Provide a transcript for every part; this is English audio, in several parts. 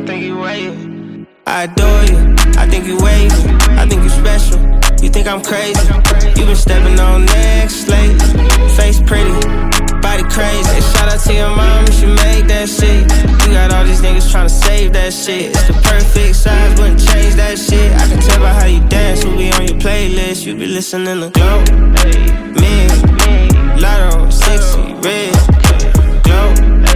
think you wavy. I adore you, I think you wavy. I think you special, you think I'm crazy. You been stepping on next late. Face pretty, body crazy. Shout out to your mom, she made that shit. You got all these niggas tryna save that shit. It's the perfect size, wouldn't change that shit. I can tell by how you dance, we'll be on your playlist. You be listening to Glow, me, Lotto, 60, red, Glow,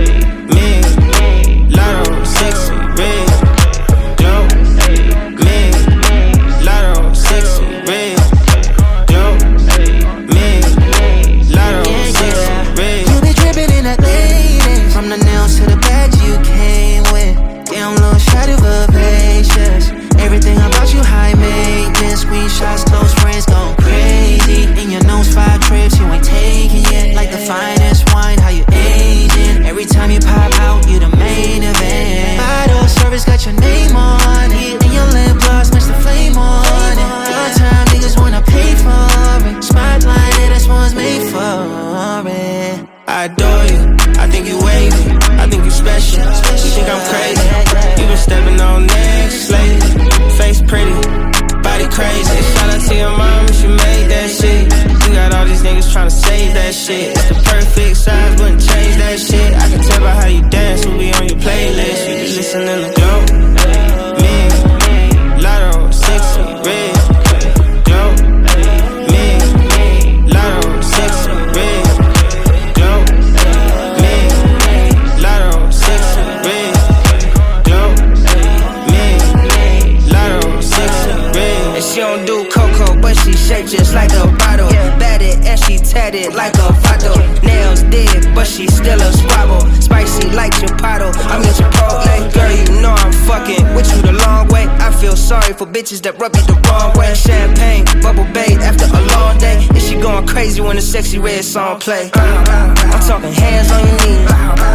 me, Lotto, 60, red, Glow, me, Lotto, 60, red, Glow, me, Lotto, 60, red. You be dripping in that lady, from the nails to the bags you came with. Damn, little shawty vivacious. Everything about you high maintenance. Screenshots, close friends go crazy. In your nose 5 trips, you ain't taking yet. Like the finest wine, how you aging. Every time you pop out, you the main event. Bottle service got your name on it. And your lip gloss match the flame on it. One time niggas wanna pay for it. Spotlight, yeah, this one's made for it. I adore you, I think you wavy. I think you special, you think I'm crazy. You been stepping on next late. Face pretty, body crazy. Shout out to your mom, she made that shit. You got all these niggas tryna save that shit. It's the perfect size, wouldn't change that shit. I can tell by how you dance, we'll be on your playlist. You be listening to Glow, me, Lotto, 60, red, Glow, me, Lotto, 60, red, Glow, me, Lotto, 60, red, Glow, me, Lotto, 60, red. And she don't do cocoa, but she shaped just like a bottle. Batted and she tatted like a vato. Nails dead, but she still a squabble. Spicy like Chipotle, I'm in Chipotle. Girl, you know I'm fucking with you the long way. I feel sorry for bitches that rub you the wrong way. Champagne, bubble bath after a long day. And she going crazy when the sexy red song play. I'm talking hands on your knees,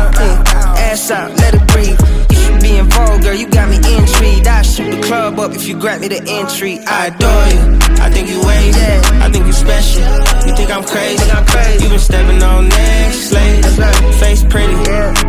ass out, let it breathe. You should be involved, girl, you got me intrigued. I shoot the club up if you grant me the entry. I adore you, I think you wavy. I think you special, you think I'm crazy. You been stepping on next late. Face pretty,